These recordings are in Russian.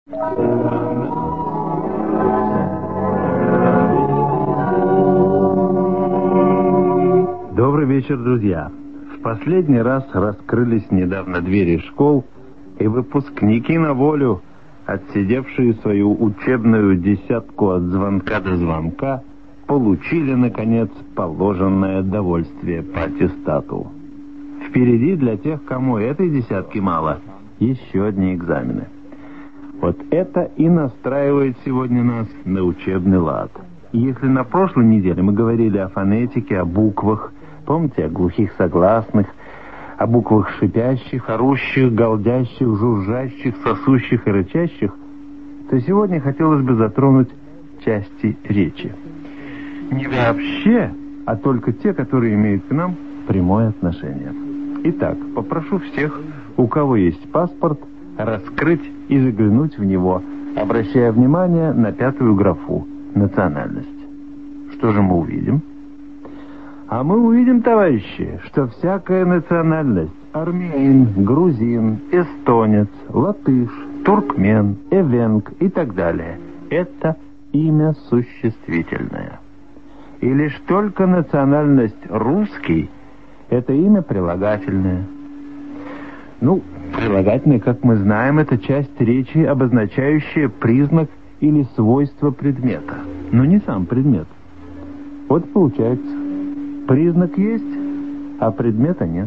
Добрый вечер, друзья. В последний раз раскрылись недавно двери школ, и выпускники на волю, отсидевшие свою учебную десятку от звонка до звонка, получили, наконец, положенное довольствие по аттестату. Впереди для тех, кому этой десятки мало, еще одни экзамены. Вот это и настраивает сегодня нас на учебный лад. Если на прошлой неделе мы говорили о фонетике, о буквах, помните, о глухих согласных, о буквах шипящих, орущих, галдящих, жужжащих, сосущих и рычащих, то сегодня хотелось бы затронуть части речи. Не вообще, а только те, которые имеют к нам прямое отношение. Итак, попрошу всех, у кого есть паспорт, раскрыть и заглянуть в него, обращая внимание на 5-ю графу «Национальность». Что же мы увидим? А мы увидим, товарищи, что всякая национальность — армянин, грузин, эстонец, латыш, туркмен, эвенг и так далее — это имя существительное. И лишь только национальность русский — это имя прилагательное. Прилагательное, как мы знаем, это часть речи, обозначающая признак или свойство предмета, но не сам предмет. Вот получается, признак есть, а предмета нет.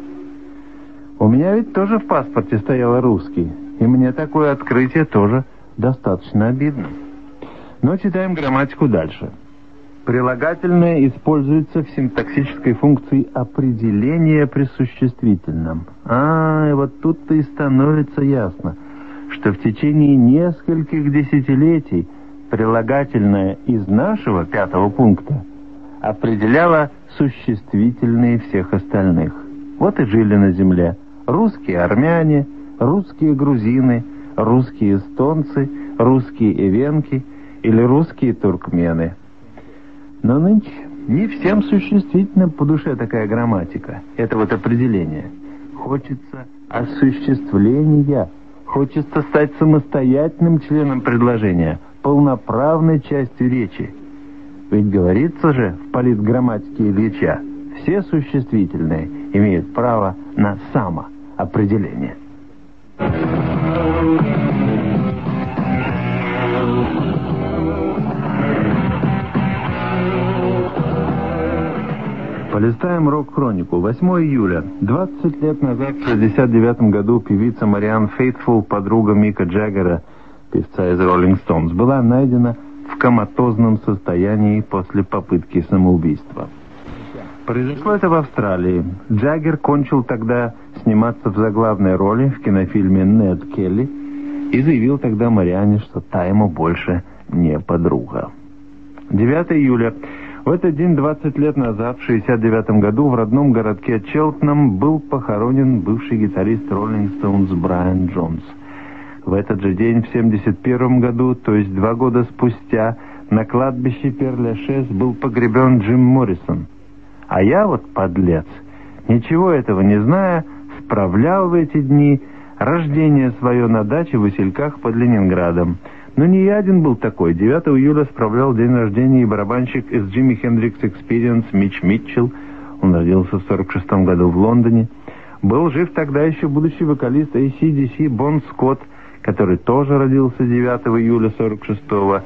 У меня ведь тоже в паспорте стояло русский, и мне такое открытие тоже достаточно обидно. Но читаем грамматику дальше. Прилагательное используется в синтаксической функции определения при существительном. И вот тут-то и становится ясно, что в течение нескольких десятилетий прилагательное из нашего 5-го пункта определяло существительные всех остальных. Вот и жили на земле русские армяне, русские грузины, русские эстонцы, русские эвенки или русские туркмены. Но нынче не всем существительным по душе такая грамматика, это вот определение. Хочется осуществления, хочется стать самостоятельным членом предложения, полноправной частью речи. Ведь говорится же в политграмматике Ильича, все существительные имеют право на самоопределение. Полистаем рок-хронику. 8 июля. 20 лет назад, в 1969 году, певица Мариан Фейтфул, подруга Мика Джаггера, певца из Rolling Stones, была найдена в коматозном состоянии после попытки самоубийства. Произошло это в Австралии. Джаггер кончил тогда сниматься в заглавной роли в кинофильме «Нед Келли» и заявил тогда Мариане, что та ему больше не подруга. 9 июля. В этот день, 20 лет назад, в 1969 году, в родном городке Челтнам был похоронен бывший гитарист Rolling Stones Брайан Джонс. В этот же день, в 1971 году, то есть 2 года спустя, на кладбище Пер-Лешез был погребен Джим Моррисон. А я вот, подлец, ничего этого не зная, справлял в эти дни рождение свое на даче в Васильках под Ленинградом. Но не я один был такой. 9 июля справлял день рождения и барабанщик из Jimi Hendrix Experience Митч Митчелл. Он родился в 1946 году в Лондоне. Был жив тогда еще будущий вокалист AC/DC Бон Скотт, который тоже родился 9 июля 1946-го.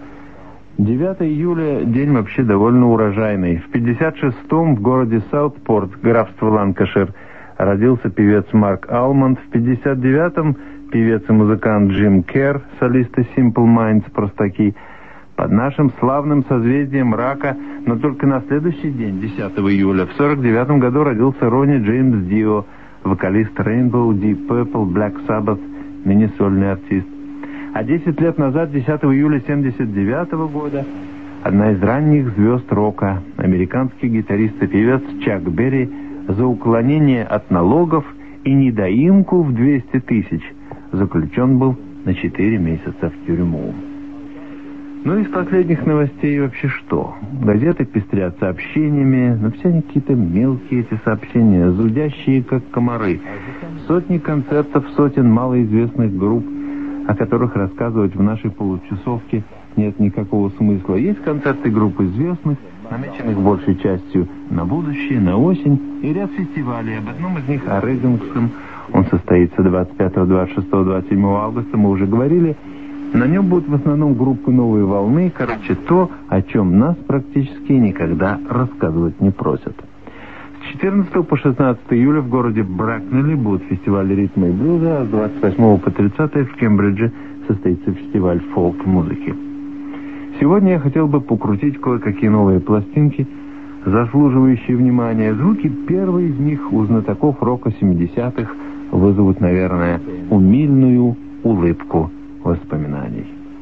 9 июля день вообще довольно урожайный. В 1956-м в городе Саутпорт, графство Ланкашир, родился певец Марк Алмонд. В 1959-м певец и музыкант Джим Керр, солисты Simple Minds, простаки. Под нашим славным созвездием рака, но только на следующий день, 10 июля, в 1949 году родился Ронни Джеймс Дио, вокалист Rainbow, Deep Purple, Black Sabbath, мини-сольный артист. А 10 лет назад, 10 июля 1979 года, одна из ранних звезд рока, американский гитарист и певец Чак Берри, за уклонение от налогов и недоимку в 200 тысяч заключен был на 4 месяца в тюрьму. Ну, из последних новостей вообще что? Газеты пестрят сообщениями, но все они какие-то мелкие, эти сообщения, зудящие, как комары. Сотни концертов сотен малоизвестных групп, о которых рассказывать в нашей получасовке нет никакого смысла. Есть концерты групп известных, намеченных большей частью на будущее, на осень, и ряд фестивалей. Об одном из них, о Регенском, он состоится 25, 26, 27 августа, мы уже говорили. На нем будут в основном группы «Новые волны», короче, то, о чем нас практически никогда рассказывать не просят. С 14 по 16 июля в городе Бракнелли будут фестивали ритма и блюза, а с 28 по 30 в Кембридже состоится фестиваль фолк-музыки. Сегодня я хотел бы покрутить кое-какие новые пластинки, заслуживающие внимания. Звуки первой из них у знатоков рока 70-х вызовут, наверное, умильную улыбку воспоминаний.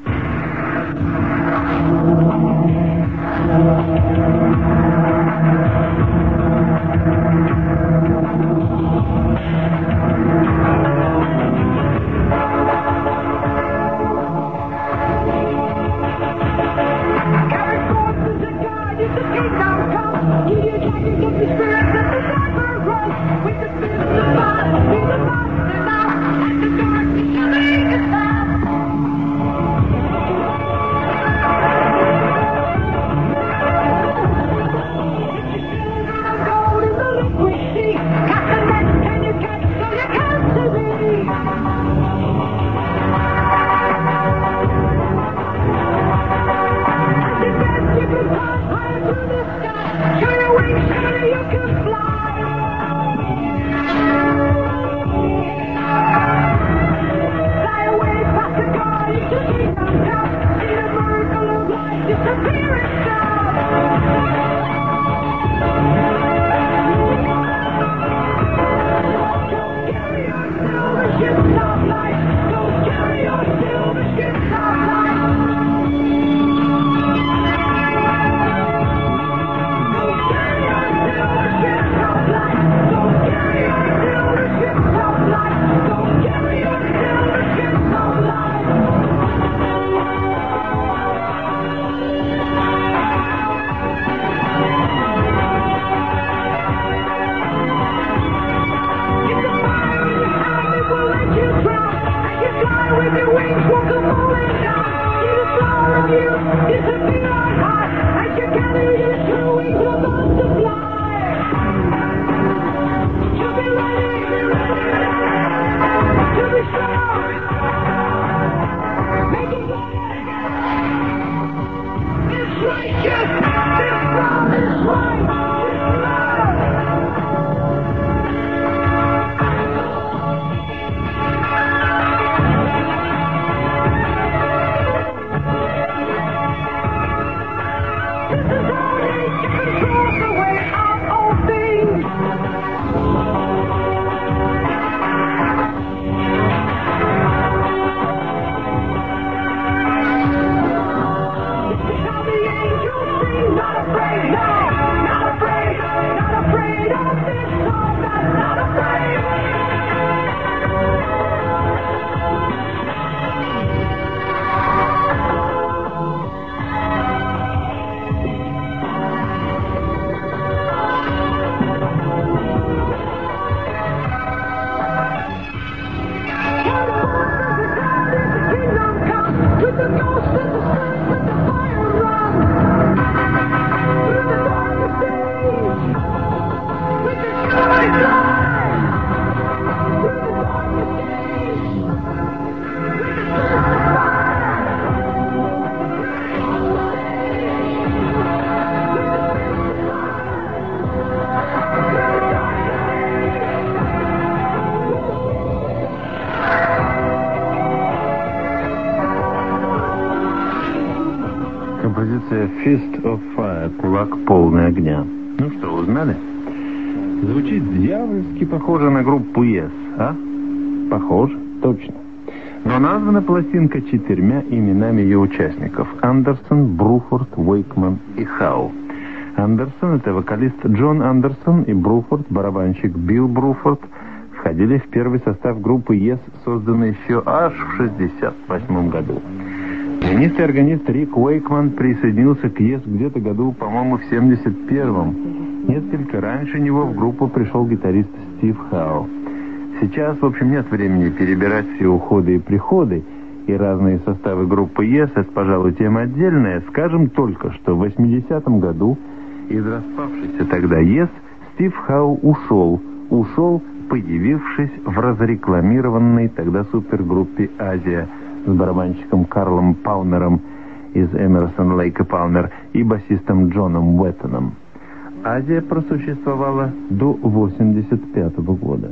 Композиция Fist of Fire, кулак полный огня. Ну что, узнали? Звучит дьявольски похоже на группу Yes, а? Похоже, точно. Но названа пластинка 4 именами ее участников: Андерсон, Бруфорд, Уэйкман и Хау. Андерсон — это вокалист Джон Андерсон, и Бруфорд, барабанщик Билл Бруфорд, входили в первый состав группы Yes, созданной еще аж в 1968 году. Пианист и органист Рик Уэйкман присоединился к Yes где-то году, по-моему, в 1971. Несколько раньше него в группу пришел гитарист Стив Хау. Сейчас, в общем, нет времени перебирать все уходы и приходы. и разные составы группы Yes — это, пожалуй, тема отдельная. Скажем только, что в 80-м году из распавшейся тогда Yes Стив Хау ушел, появившись в разрекламированной тогда супергруппе «Азия» с барабанщиком Карлом Палмером из Эмерсон, Лейк и Палмер и басистом Джоном Уэттоном. «Азия» просуществовала до 1985 года.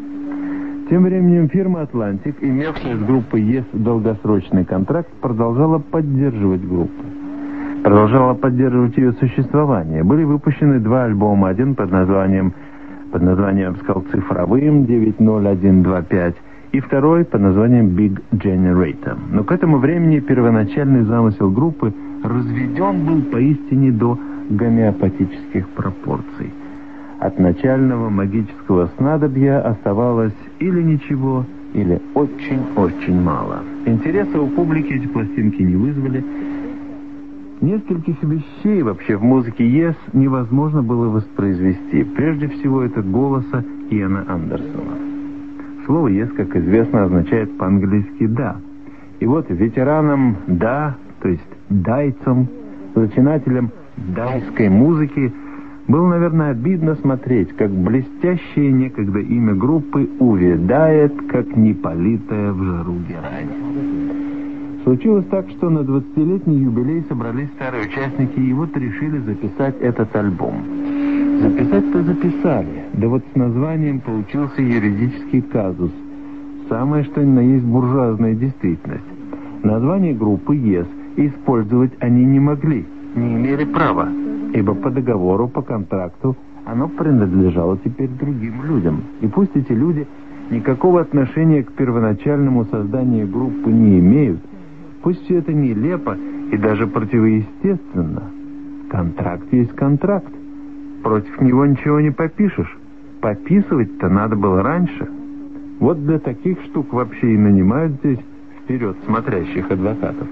Тем временем фирма «Атлантик», имевшая с группой Yes долгосрочный контракт, продолжала поддерживать группу. Продолжала поддерживать ее существование. Были выпущены 2 альбома, один под названием, я бы сказал, цифровым, 90125, и второй под названием Big Generator. Но к этому времени первоначальный замысел группы разведен был поистине до гомеопатических пропорций. От начального магического снадобья оставалось или ничего, или очень-очень мало. Интереса у публики эти пластинки не вызвали. Нескольких вещей вообще в музыке Yes невозможно было воспроизвести. Прежде всего, это голоса Иэна Андерсона. Слово Yes, как известно, означает по-английски «да». И вот ветеранам «да», то есть дайцам, зачинателям дайской музыки, было, наверное, обидно смотреть, как блестящее некогда имя группы увядает, как неполитая в жару герань. Случилось так, что на 20-летний юбилей собрались старые участники, и вот решили записать этот альбом. Записать-то записали, да вот с названием получился юридический казус. Самое что ни на есть буржуазная действительность. Название группы Yes использовать они не могли, не имели права, ибо по договору, по контракту оно принадлежало теперь другим людям. И пусть эти люди никакого отношения к первоначальному созданию группы не имеют, пусть все это нелепо и даже противоестественно. Контракт есть контракт. Против него ничего не попишешь. Пописывать-то надо было раньше. Вот для таких штук вообще и нанимают здесь вперед смотрящих адвокатов.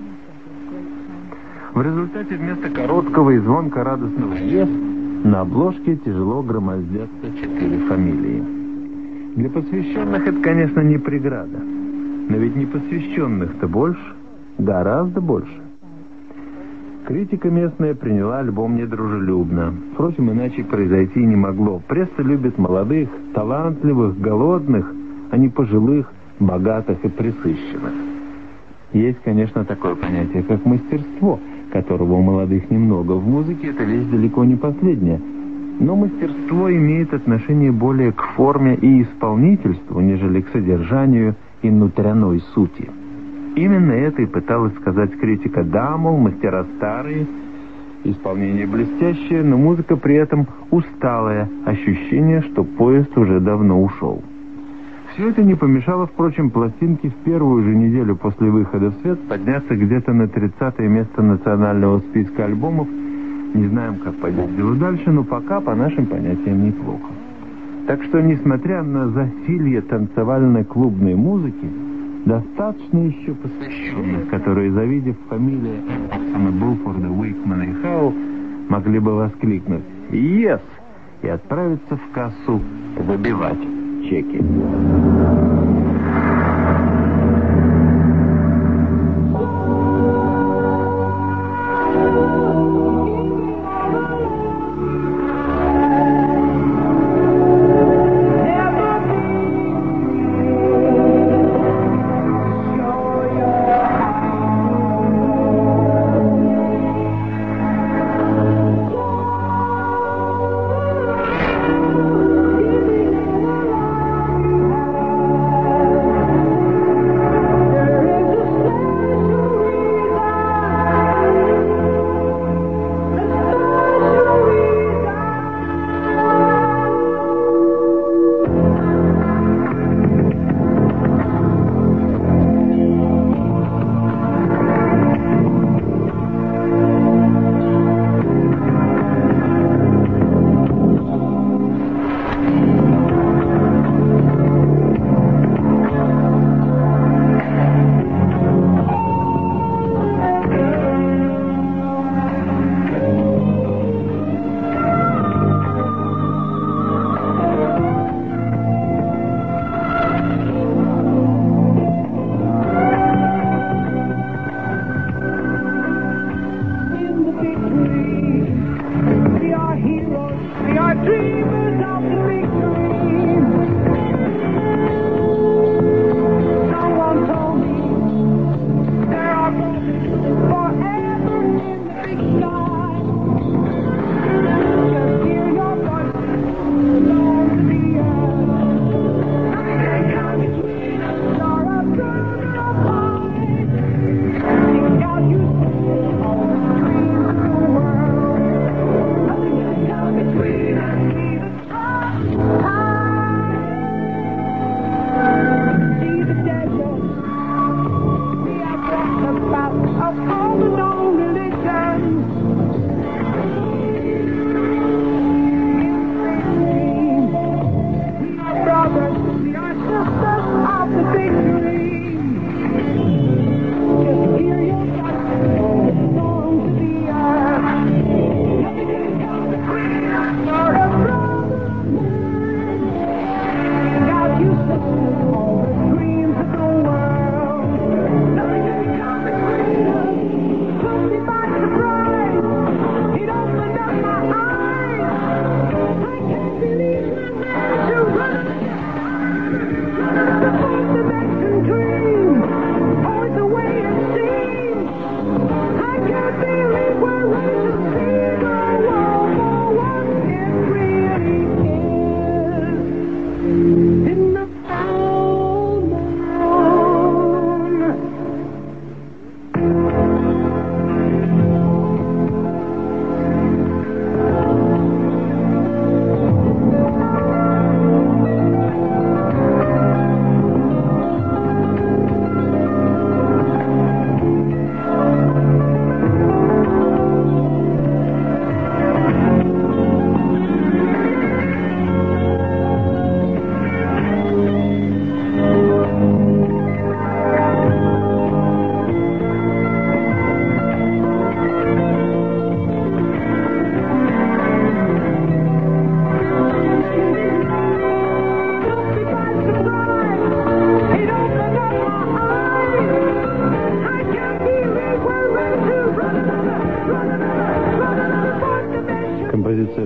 В результате вместо короткого и звонко радостного «Yes» на обложке тяжело громоздятся 4 фамилии. Для посвященных это, конечно, не преграда. Но ведь непосвященных-то больше, гораздо больше. Критика местная приняла альбом недружелюбно. Впрочем, иначе произойти не могло. Пресса любит молодых, талантливых, голодных, а не пожилых, богатых и пресыщенных. Есть, конечно, такое понятие, как мастерство, которого у молодых немного. В музыке эта вещь далеко не последняя. Но мастерство имеет отношение более к форме и исполнительству, нежели к содержанию и внутренней сути. Именно это и пыталась сказать критика. Да, мол, мастера старые, исполнение блестящее, но музыка при этом усталая, ощущение, что поезд уже давно ушел. Все это не помешало, впрочем, пластинке в первую же неделю после выхода в свет подняться где-то на 30-е место национального списка альбомов. Не знаем, как пойдет дело дальше, но пока, по нашим понятиям, неплохо. Так что, несмотря на засилье танцевальной клубной музыки, достаточно еще посвященных, которые, завидев фамилии Эндерсона, Булфорда, Уикмана и Хау, могли бы воскликнуть «Yes!» и отправиться в кассу выбивать чеки.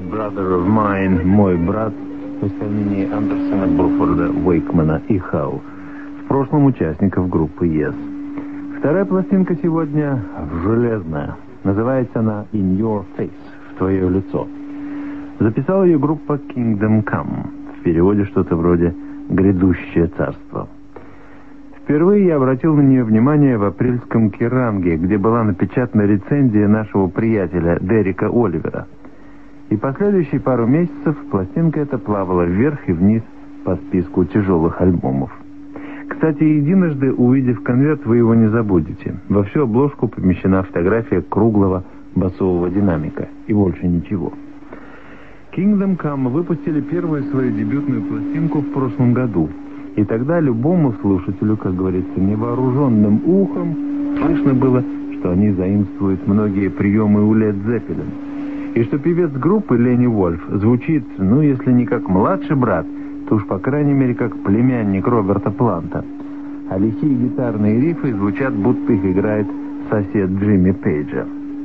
Brother of Mine, мой брат, в исполнении Андерсона, Бруфорда, Уэйкмана и Хау, в прошлом участников группы Yes. Вторая пластинка сегодня железная. Называется она In Your Face, в твое лицо. Записала ее группа Kingdom Come. В переводе что-то вроде «Грядущее царство». Впервые я обратил на нее внимание в апрельском Керранге, где была напечатана рецензия нашего приятеля Дерека Оливера. И последующие пару месяцев пластинка эта плавала вверх и вниз по списку тяжелых альбомов. Кстати, единожды, увидев конверт, вы его не забудете. Во всю обложку помещена фотография круглого басового динамика. И больше ничего. Kingdom Come выпустили первую свою дебютную пластинку в прошлом году. И тогда любому слушателю, как говорится, невооруженным ухом, слышно было, что они заимствуют многие приемы у Led Zeppelin. И что певец группы Ленни Вольф звучит, ну, если не как младший брат, то уж, по крайней мере, как племянник Роберта Планта. А лихие гитарные рифы звучат, будто их играет сосед Джимми Пейджа.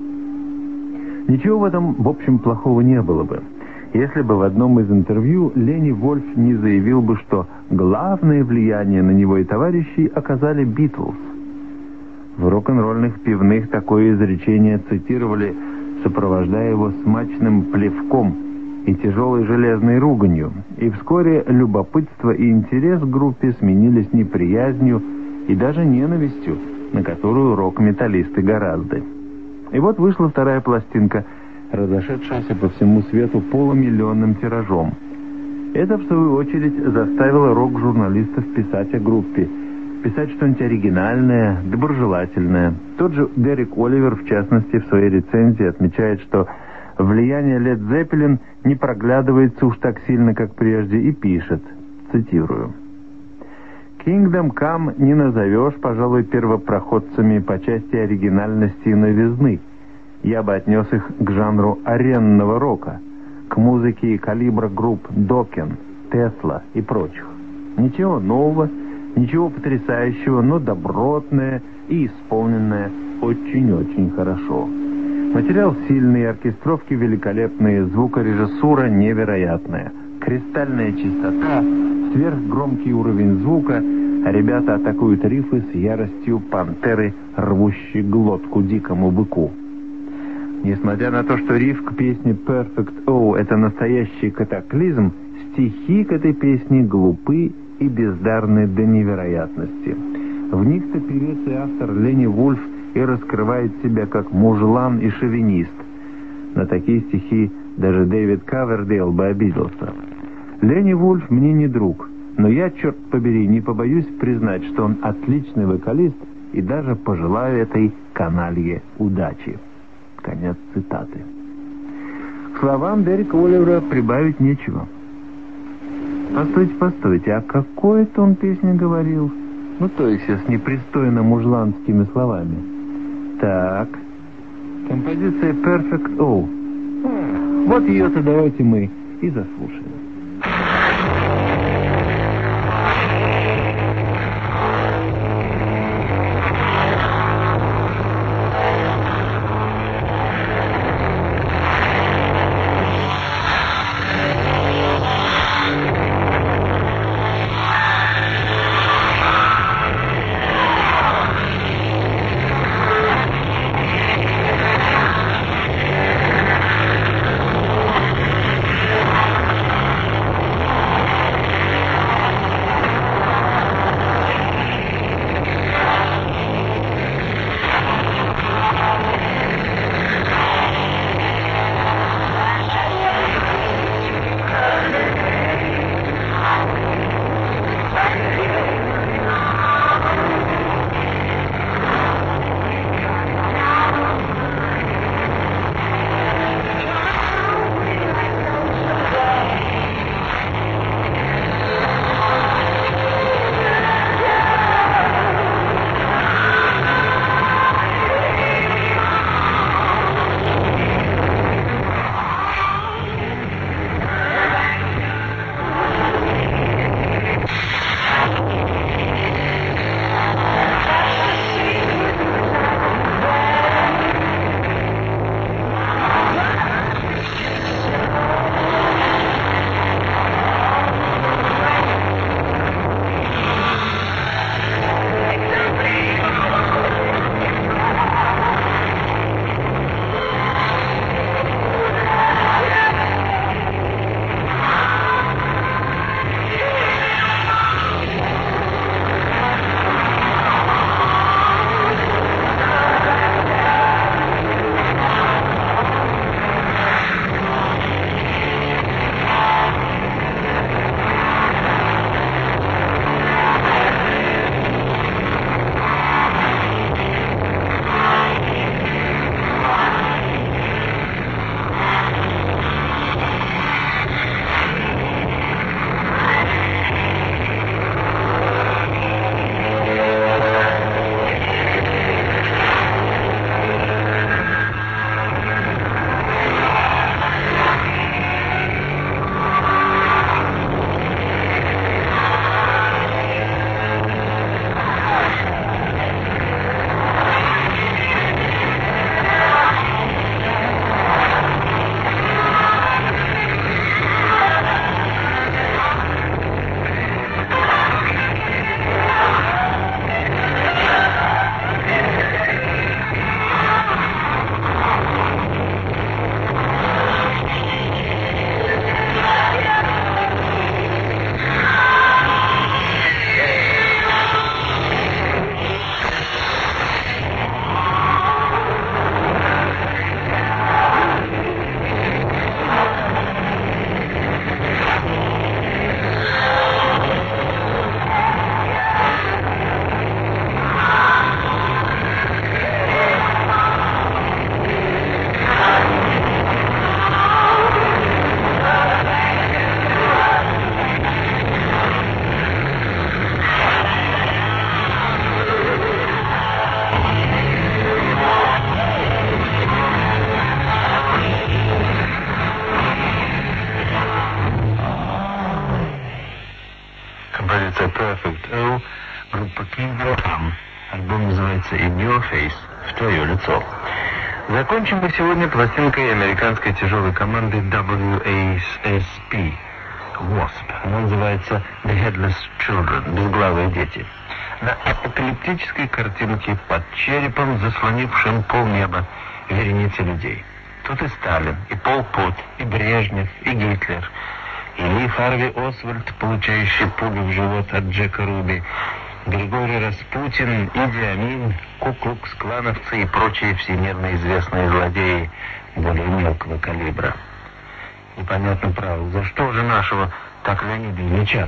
Ничего в этом, в общем, плохого не было бы, если бы в одном из интервью Ленни Вольф не заявил бы, что главное влияние на него и товарищей оказали Битлз. В рок-н-ролльных пивных такое изречение цитировали, сопровождая его смачным плевком и тяжелой железной руганью, и вскоре любопытство и интерес к группе сменились неприязнью и даже ненавистью, на которую рок-металлисты гораздо. И вот вышла вторая пластинка, разошедшаяся по всему свету полумиллионным тиражом. Это, в свою очередь, заставило рок-журналистов писать о группе, писать что-нибудь оригинальное, доброжелательное. Тот же Дерек Оливер, в частности, в своей рецензии отмечает, что влияние Led Zeppelin не проглядывается уж так сильно, как прежде, и пишет, цитирую: «Kingdom Come не назовешь, пожалуй, первопроходцами по части оригинальности и новизны. Я бы отнес их к жанру аренного рока, к музыке калибра групп Dokken, Tesla и прочих. Ничего нового, ничего потрясающего, но добротное и исполненное очень-очень хорошо. Материал сильный, оркестровки великолепные, звукорежиссура невероятная, кристальная чистота, сверхгромкий уровень звука, а ребята атакуют рифы с яростью пантеры, рвущей глотку дикому быку. Несмотря на то, что риф к песне Perfect O — это настоящий катаклизм, стихи к этой песне глупы и бездарны до невероятности. В них-то певец и автор Ленни Вольф и раскрывает себя как мужлан и шовинист. На такие стихи даже Дэвид Ковердейл бы обиделся. Ленни Вольф мне не друг, но я, черт побери, не побоюсь признать, что он отличный вокалист, и даже пожелаю этой каналье удачи». Конец цитаты. К словам Дерека Оливера прибавить нечего. Постойте, а какой это он песне говорил? Ну, то есть с непристойно мужланскими словами. Так, композиция Perfect O. Вот ее-то давайте мы и заслушаем. In Your Arm. Альбом называется In Your Face. В твое лицо. Закончим мы сегодня пластинкой американской тяжелой команды WASP. Wasp. Она называется The Headless Children. Безглавые дети. На апокалиптической картинке под черепом, заслонившим полнеба, вереницы людей. Тут и Сталин, и Пол Пот, и Брежнев, и Гитлер, и Ли Харви Освальд, получающий пулю в живот от Джека Руби, Григорий Распутин, Иди Амин, Ку-клукс-клановцы и прочие всемирно известные злодеи более мелкого калибра. Непонятно, правда, за что же нашего так Леонида мечат?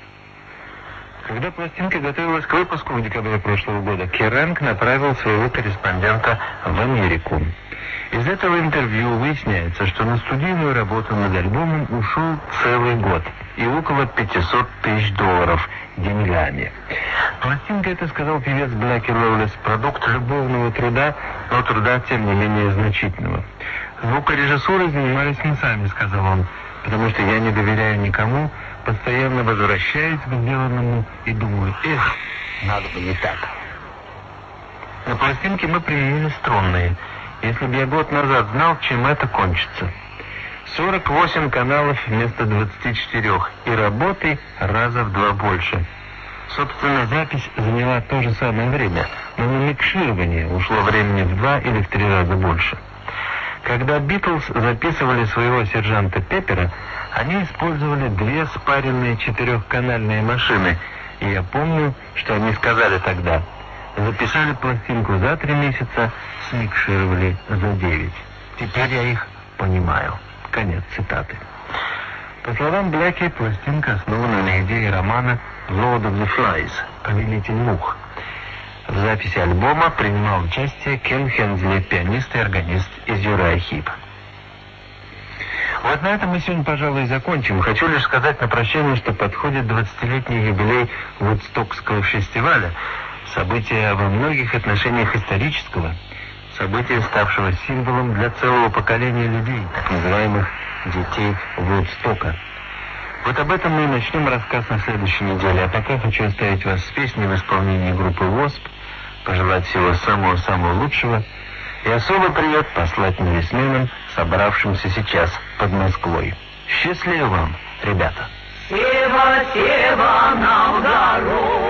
Когда пластинка готовилась к выпуску в декабре прошлого года, Керранг направил своего корреспондента в Америку. Из этого интервью выясняется, что на студийную работу над альбомом ушел целый год и около $500 тысяч деньгами. Пластинка, это сказал певец Блэки Лоулес, продукт любовного труда, но труда, тем не менее, значительного. Звукорежиссурой занимались мы сами, сказал он, потому что я не доверяю никому, постоянно возвращаюсь к сделанному и думаю, надо бы не так. На пластинке мы применили струнные. Если бы я год назад знал, чем это кончится. 48 каналов вместо 24 и работы раза в 2 больше. Собственно, запись заняла то же самое время, но на микширование ушло времени в 2 или в 3 раза больше. Когда Битлз записывали своего сержанта Пеппера, они использовали 2 спаренные 4-канальные машины, и я помню, что они сказали тогда: записали пластинку за 3 месяца, смикшировали за 9. Теперь я их понимаю. Конец цитаты. По словам Блэки, пластинка основана на идее романа «Lord of the Flies» «Повелитель мух». В записи альбома принимал участие Кен Хенсли, пианист и органист из Uriah Heep. Вот на этом мы сегодня, пожалуй, и закончим. Хочу лишь сказать на прощание, что подходит 20-летний юбилей Вудстокского фестиваля, события во многих отношениях исторического, события, ставшего символом для целого поколения людей, так называемых детей Вудстока. Вот об этом мы и начнем рассказ на следующей неделе. А пока хочу оставить вас с песней в исполнении группы Wasp, пожелать всего самого-самого лучшего и особый привет послать нелесменам, собравшимся сейчас под Москвой. Счастливо вам, ребята! Сева, Сева, нам в гору!